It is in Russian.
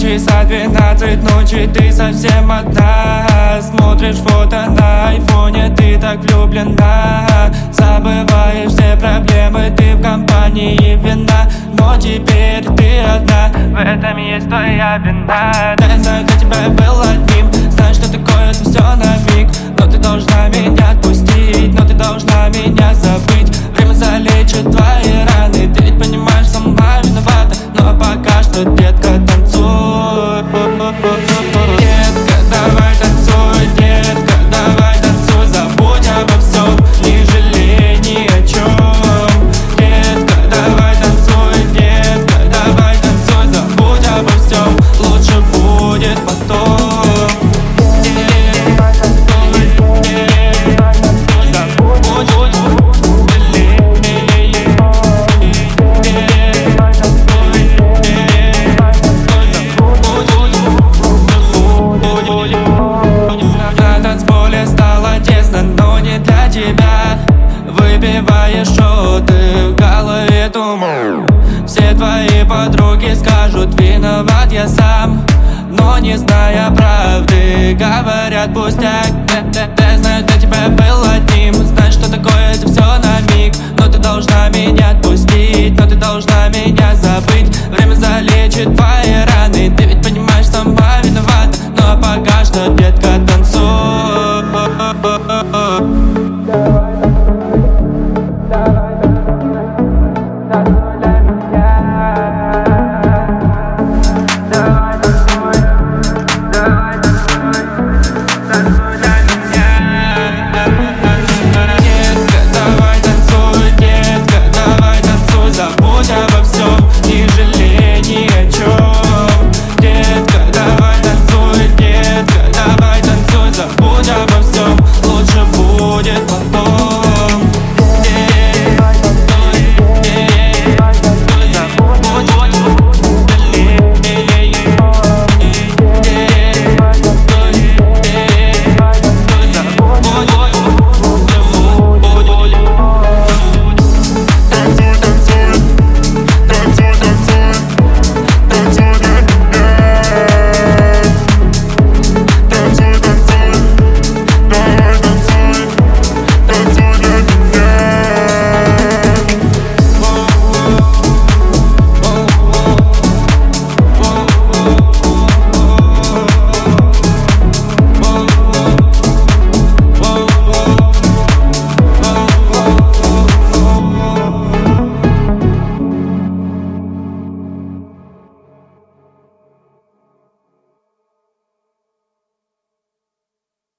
часа 12 ночи, ты совсем одна. Смотришь фото на айфоне, ты так влюблена. Забываешь все проблемы, ты в компании вина. Но теперь ты одна, в этом есть твоя вина. Да, я знаю, для тебя был одним, знаю, что такое это все на миг. Но ты должна меня отпустить, но ты должна меня забыть. Время залечит твои раны, ты ведь понимаешь, сама виновата. Но пока что, детка, танцуй. Детка, давай танцуй, детка, давай танцуй. Забудь обо всем, не жалей ни о чем. Детка, давай танцуй, детка, давай танцуй. Забудь обо всем, лучше будет потом. Выпиваешь шоты, в голове туман. Все твои подруги скажут, виноват я сам. Но не зная правды, говорят пустяк. Я знаю, для тебя был одним, знаешь, что такое это все на миг. Но ты должна меня отпустить, но ты должна меня забыть. Время залечит твои